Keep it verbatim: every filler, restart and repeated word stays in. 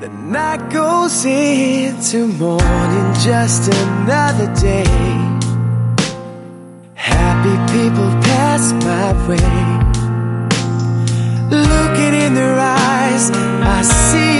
The night goes into morning, just another day. Happy people pass my way. Looking in their eyes, I see